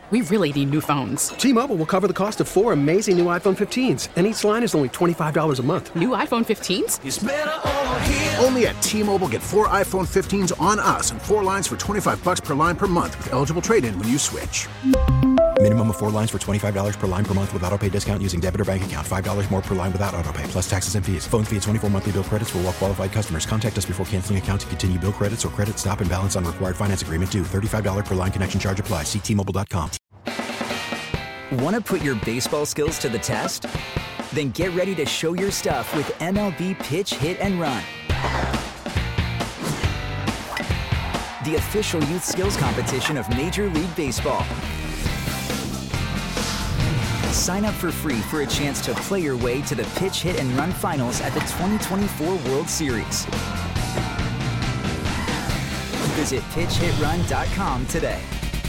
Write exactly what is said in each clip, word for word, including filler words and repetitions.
We really need new phones. T-Mobile will cover the cost of four amazing new iPhone fifteens, and each line is only twenty-five dollars a month. New iPhone fifteens? It's better over here. Only at T-Mobile, get four iPhone fifteens on us and four lines for twenty-five dollars per line per month with eligible trade-in when you switch. Minimum of four lines for twenty-five dollars per line per month with autopay discount using debit or bank account. five dollars more per line without autopay, plus taxes and fees. Phone fee at twenty-four monthly bill credits for well-qualified customers. Contact us before canceling account to continue bill credits or credit stop and balance on required finance agreement due. thirty-five dollars per line connection charge applies. See T Mobile dot com. Want to put your baseball skills to the test? Then get ready to show your stuff with M L B Pitch, Hit, and Run. The official youth skills competition of Major League Baseball. Sign up for free for a chance to play your way to the Pitch, Hit, and Run finals at the twenty twenty-four World Series. Visit pitch hit run dot com today.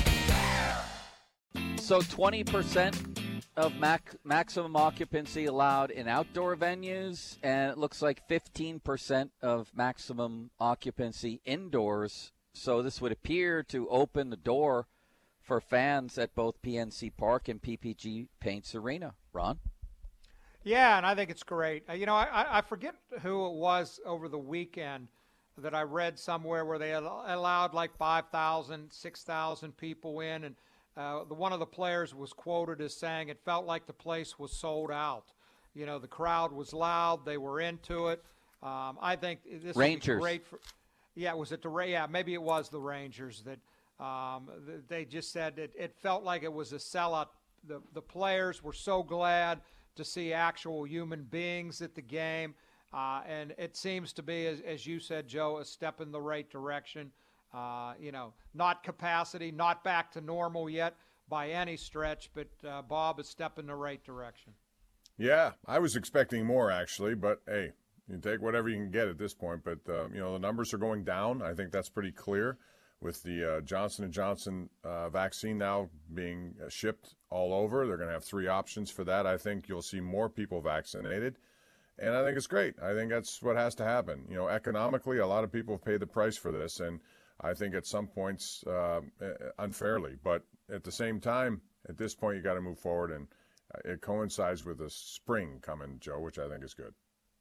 So twenty percent of max, maximum occupancy allowed in outdoor venues, and it looks like fifteen percent of maximum occupancy indoors. So this would appear to open the door for fans at both P N C Park and P P G Paints Arena. Ron? Yeah, and I think it's great. Uh, you know, I, I forget who it was over the weekend that I read somewhere where they allowed like five thousand, six thousand people in, and uh, the, one of the players was quoted as saying it felt like the place was sold out. You know, the crowd was loud. They were into it. Um, I think this Rangers. would be great for – yeah, was it the – yeah, maybe it was the Rangers that – Um, they just said it, it felt like it was a sellout. The, the players were so glad to see actual human beings at the game. Uh, and it seems to be, as, as you said, Joe, a step in the right direction. Uh, you know, not capacity, not back to normal yet by any stretch, but uh, Bob, a step in the right direction. Yeah, I was expecting more, actually, but hey, you take whatever you can get at this point. But, uh, you know, the numbers are going down. I think that's pretty clear. With the uh, Johnson and Johnson uh, vaccine now being uh, shipped all over, they're going to have three options for that. I think you'll see more people vaccinated, and I think it's great. I think that's what has to happen. You know, economically, a lot of people have paid the price for this, and I think at some points uh, unfairly. But at the same time, at this point, you got to move forward, and it coincides with the spring coming, Joe, which I think is good.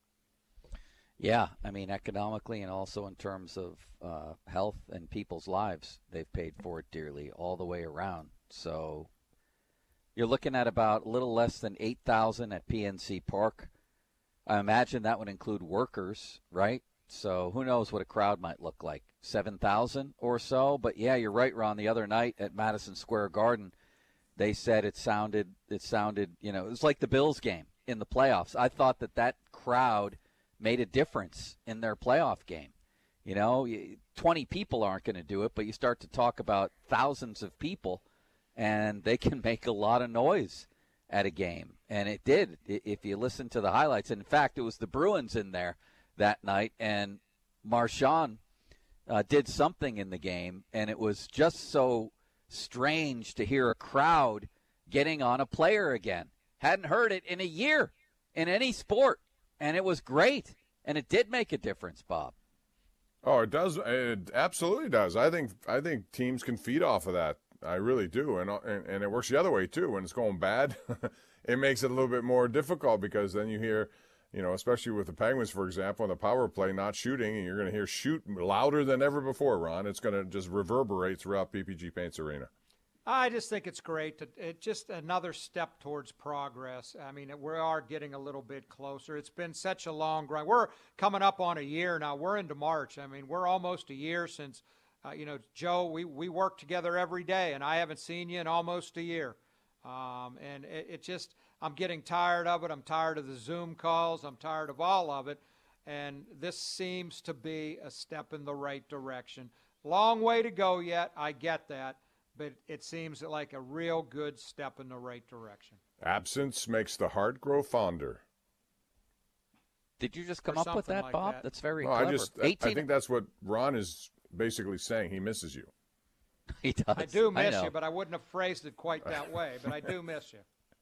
Yeah, I mean, economically and also in terms of uh, health and people's lives, they've paid for it dearly all the way around. So you're looking at about a little less than eight thousand at P N C Park. I imagine that would include workers, right? So who knows what a crowd might look like, seven thousand or so. But, yeah, you're right, Ron. The other night at Madison Square Garden, they said it sounded, it sounded, you know, it was like the Bills game in the playoffs. I thought that that crowd made a difference in their playoff game. You know, twenty people aren't going to do it, but you start to talk about thousands of people, and they can make a lot of noise at a game. And it did, if you listen to the highlights. In fact, it was the Bruins in there that night, and Marchand uh, did something in the game, and it was just so strange to hear a crowd getting on a player again. Hadn't heard it in a year in any sport. And it was great, and it did make a difference, Bob. Oh, it does. It absolutely does. I think I think teams can feed off of that. I really do, and and, and it works the other way too. When it's going bad, it makes it a little bit more difficult because then you hear, you know, especially with the Penguins, for example, on the power play not shooting, and you're going to hear shoot louder than ever before. Ron, it's going to just reverberate throughout P P G Paints Arena. I just think it's great. It's just another step towards progress. I mean, we are getting a little bit closer. It's been such a long grind. We're coming up on a year now. We're into March. I mean, we're almost a year since, uh, you know, Joe, we, we work together every day, and I haven't seen you in almost a year. Um, and it, it just, I'm getting tired of it. I'm tired of the Zoom calls. I'm tired of all of it. And this seems to be a step in the right direction. Long way to go yet. I get that. But it seems like a real good step in the right direction. Absence makes the heart grow fonder. Did you just come up with that, like Bob? That. That's very no, clever. I just, eighteen I think that's what Ron is basically saying. He misses you. He does. I do miss I you, but I wouldn't have phrased it quite that way. But I do miss you.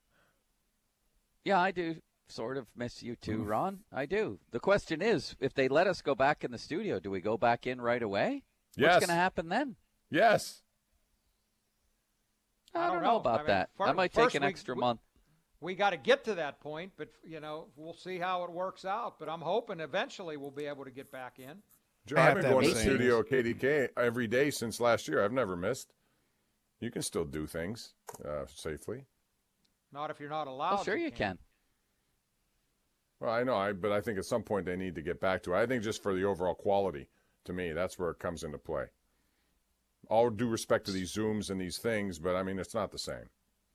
Yeah, I do sort of miss you too, Ron. I do. The question is, if they let us go back in the studio, do we go back in right away? Yes. What's going to happen then? Yes. I, I don't, don't know know about I mean, that. fir- I might take an we, extra we, month. We got to get to that point, but, you know, we'll see how it works out. But I'm hoping eventually we'll be able to get back in. Joe, I've been going to the studio at K D K every day since last year. I've never missed. You can still do things uh, safely. Not if you're not allowed. Oh, sure you can. can. Well, I know, I, but I think at some point they need to get back to it. I think just for the overall quality, to me, that's where it comes into play. All due respect to these Zooms and these things, but, I mean, it's not the same.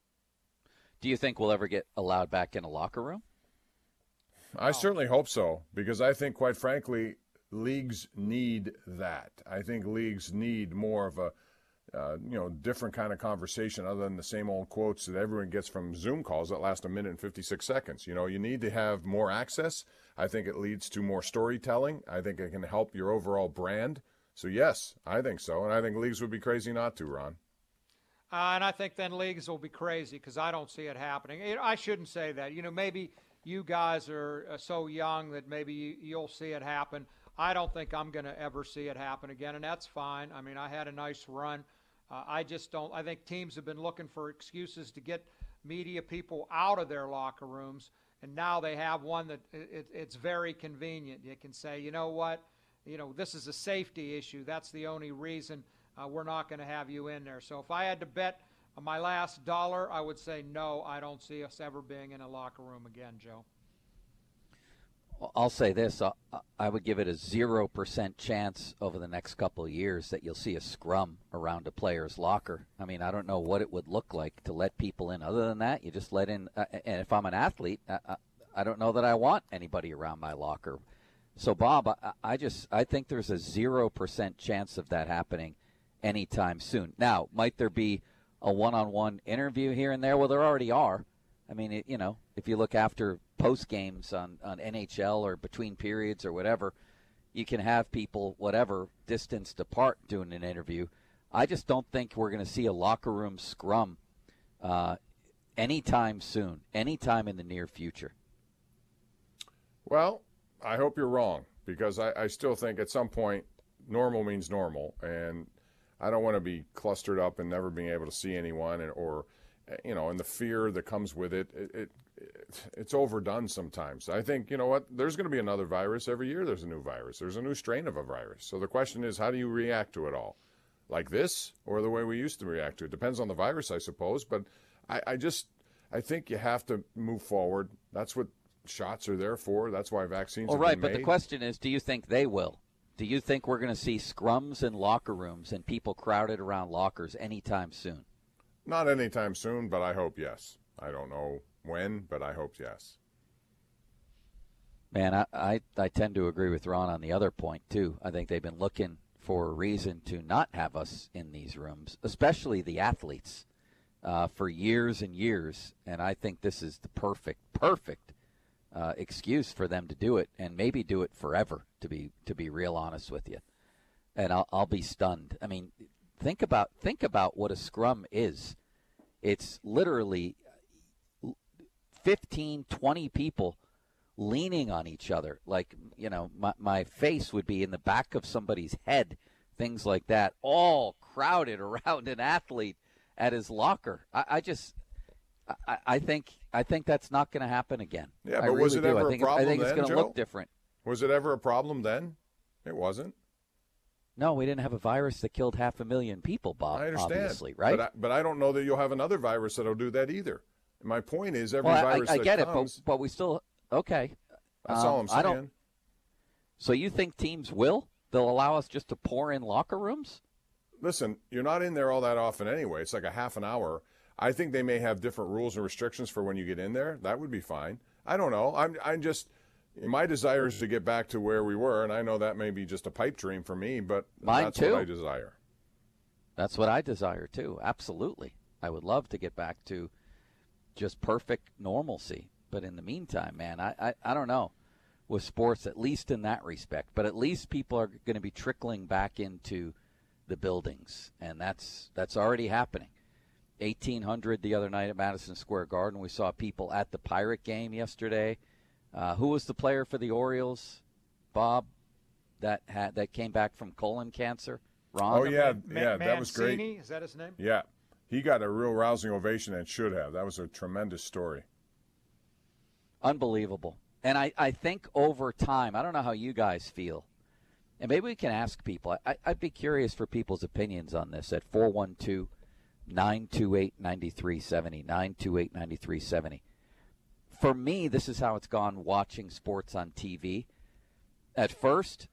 Do you think we'll ever get allowed back in a locker room? I oh. certainly hope so, because I think, quite frankly, leagues need that. I think leagues need more of a, uh, you know, different kind of conversation other than the same old quotes that everyone gets from Zoom calls that last a minute and fifty-six seconds. You know, you need to have more access. I think it leads to more storytelling. I think it can help your overall brand. So, yes, I think so. And I think leagues would be crazy not to, Ron. Uh, and I think then leagues will be crazy because I don't see it happening. I shouldn't say that. You know, maybe you guys are uh, so young that maybe you, you'll see it happen. I don't think I'm going to ever see it happen again, and that's fine. I mean, I had a nice run. Uh, I just don't – I think teams have been looking for excuses to get media people out of their locker rooms, and now they have one that it, it's very convenient. You can say, you know what, you know, this is a safety issue. That's the only reason uh, we're not going to have you in there. So if I had to bet my last dollar, I would say no, I don't see us ever being in a locker room again, Joe. I'll say this. I would give it a zero percent chance over the next couple of years that you'll see a scrum around a player's locker. I mean, I don't know what it would look like to let people in. Other than that, you just let in. Uh, and if I'm an athlete, I, I don't know that I want anybody around my locker. So, Bob, I, I just I think there's a zero percent chance of that happening anytime soon. Now, might there be a one-on-one interview here and there? Well, there already are. I mean, it, you know, if you look after post games on, on N H L or between periods or whatever, you can have people, whatever, distanced apart doing an interview. I just don't think we're going to see a locker room scrum uh, anytime soon, anytime in the near future. Well, I hope you're wrong, because I, I still think at some point normal means normal, and I don't want to be clustered up and never being able to see anyone, and, or – you know, and the fear that comes with it, it, it, it, it's overdone sometimes. I think, you know what, there's going to be another virus. Every year there's a new virus. There's a new strain of a virus. So the question is, how do you react to it all? Like this or the way we used to react to it? Depends on the virus, I suppose. But I, I just, I think you have to move forward. That's what shots are there for. That's why vaccines All have right, been made. but the question is, do you think they will? Do you think we're going to see scrums in locker rooms and people crowded around lockers anytime soon? Not anytime soon, but I hope yes. I don't know when, but I hope yes. Man, I, I, I tend to agree with Ron on the other point, too. I think they've been looking for a reason to not have us in these rooms, especially the athletes, uh, for years and years. And I think this is the perfect, perfect uh, excuse for them to do it, and maybe do it forever, to be to be real honest with you. And I'll, I'll be stunned. I mean, Think about think about what a scrum is. It's literally fifteen, twenty people leaning on each other. Like, you know, my, my face would be in the back of somebody's head, things like that, all crowded around an athlete at his locker. I, I just I, I think I think that's not going to happen again. Yeah, I but really was it do. ever I think, a problem I think then, it's going to Joe? look different. Was it ever a problem then? It wasn't. No, we didn't have a virus that killed half a million people, Bob, I understand, obviously, right? But I, but I don't know that you'll have another virus that'll do that either. My point is every well, virus I, I that get comes, it, but, but we still – okay. That's um, all I'm saying. I don't, so you think teams will? They'll allow us just to pour in locker rooms? Listen, you're not in there all that often anyway. It's like a half an hour. I think they may have different rules and restrictions for when you get in there. That would be fine. I don't know. I'm, I'm just – my desire is to get back to where we were, and I know that may be just a pipe dream for me, but Mine that's too. what I desire. That's what I desire, too. Absolutely. I would love to get back to just perfect normalcy. But in the meantime, man, I, I, I don't know with sports, at least in that respect. But at least people are going to be trickling back into the buildings, and that's that's already happening. eighteen hundred the other night at Madison Square Garden. We saw people at the Pirate game yesterday. Uh, who was the player for the Orioles, Bob, that had that came back from colon cancer? Ron? Oh, yeah, Ma- yeah, that was great. Mancini, is that his name? Yeah. he got a real rousing ovation and should have. That was a tremendous story. Unbelievable. And I, I think over time, I don't know how you guys feel, and maybe we can ask people. I, I'd be curious for people's opinions on this at four one two, nine two eight, nine three seven zero, nine two eight, nine three seven zero. For me, this is how it's gone watching sports on T V. At first,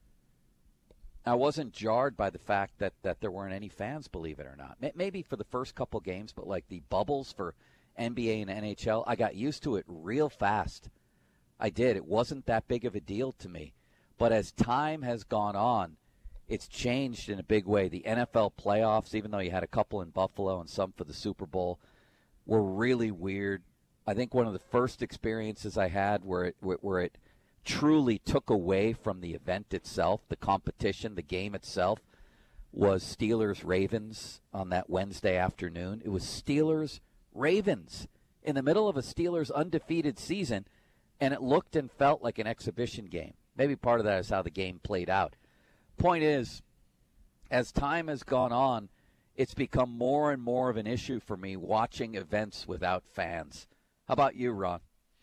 I wasn't jarred by the fact that, that there weren't any fans, believe it or not. Maybe for the first couple games, but like the bubbles for N B A and N H L, I got used to it real fast. I did. It wasn't that big of a deal to me. But as time has gone on, it's changed in a big way. The N F L playoffs, even though you had a couple in Buffalo and some for the Super Bowl, were really weird. I think one of the first experiences I had where it, where it truly took away from the event itself, the competition, the game itself, was Steelers-Ravens on that Wednesday afternoon. It was Steelers-Ravens in the middle of a Steelers undefeated season, and it looked and felt like an exhibition game. Maybe part of that is how the game played out. Point is, as time has gone on, it's become more and more of an issue for me watching events without fans. How about you, Ron?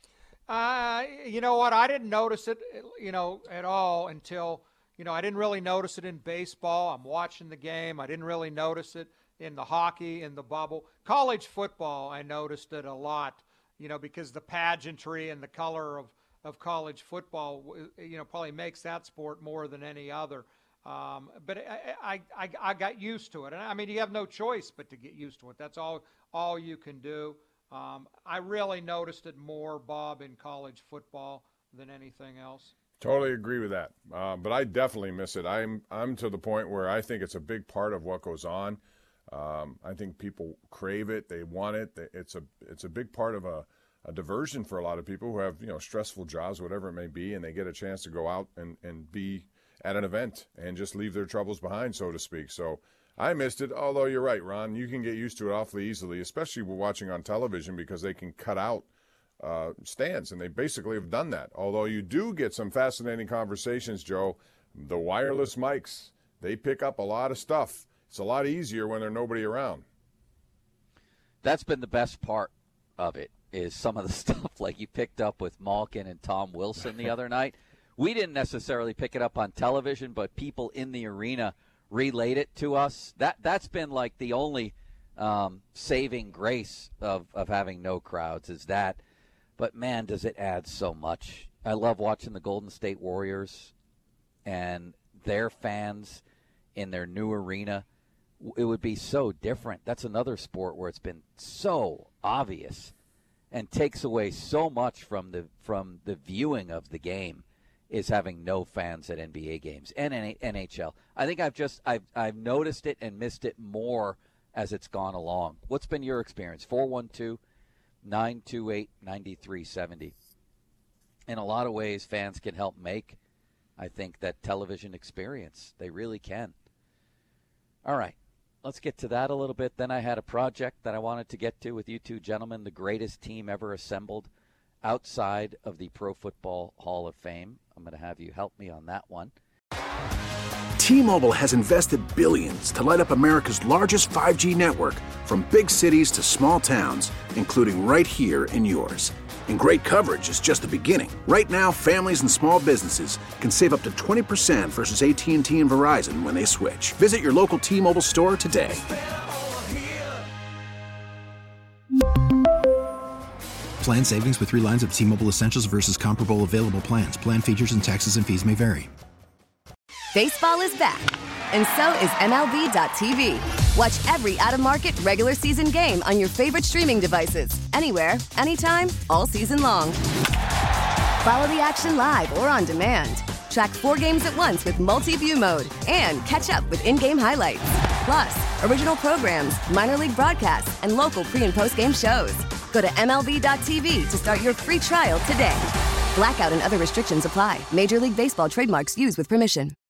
Uh, you know what? I didn't notice it, you know, at all until, you know, I didn't really notice it in baseball. I'm watching the game. I didn't really notice it in the hockey, in the bubble. College football, I noticed it a lot, you know, because the pageantry and the color of, of college football, you know, probably makes that sport more than any other. Um, but I, I, I got used to it. And I mean, you have no choice but to get used to it. That's all, all you can do. Um, I really noticed it more, Bob, in college football than anything else. Totally agree with that. Uh, but I definitely miss it. I'm I'm to the point where I think it's a big part of what goes on. Um, I think people crave it. They want it. It's a it's a big part of a, a diversion for a lot of people who have, you know, stressful jobs, whatever it may be, and they get a chance to go out and, and be at an event and just leave their troubles behind, so to speak. So I missed it, although you're right, Ron. You can get used to it awfully easily, especially when watching on television because they can cut out uh, stands, and they basically have done that. Although you do get some fascinating conversations, Joe. The wireless mics, they pick up a lot of stuff. It's a lot easier when there's nobody around. That's been the best part of it, is some of the stuff like you picked up with Malkin and Tom Wilson the other night. We didn't necessarily pick it up on television, but people in the arena relayed it to us. That that's been like the only um, saving grace of, of having no crowds is that. But man, does it add so much. I love watching the Golden State Warriors and their fans in their new arena. It would be so different. That's another sport where it's been so obvious and takes away so much from the from the viewing of the game. Is having no fans at N B A games and N H L. I think I've just I've I've noticed it and missed it more as it's gone along. What's been your experience? four one two, nine two eight, nine three seven zero. In a lot of ways, fans can help make, I think, that television experience. They really can. All right, let's get to that a little bit. Then I had a project that I wanted to get to with you two gentlemen, the greatest team ever assembled outside of the Pro Football Hall of Fame. I'm going to have you help me on that one. T-Mobile has invested billions to light up America's largest five G network, from big cities to small towns, including right here in yours. And great coverage is just the beginning. Right now, families and small businesses can save up to twenty percent versus A T and T and Verizon when they switch. Visit your local T-Mobile store today. Plan savings with three lines of T-Mobile Essentials versus comparable available plans. Plan features and taxes and fees may vary. Baseball is back, and so is M L B dot T V. Watch every out-of-market regular season game on your favorite streaming devices, anywhere, anytime, all season long. Follow the action live or on demand. Track four games at once with multi-view mode and catch up with in-game highlights. Plus, original programs, minor league broadcasts, and local pre- and post-game shows. Go to M L B dot T V to start your free trial today. Blackout and other restrictions apply. Major League Baseball trademarks used with permission.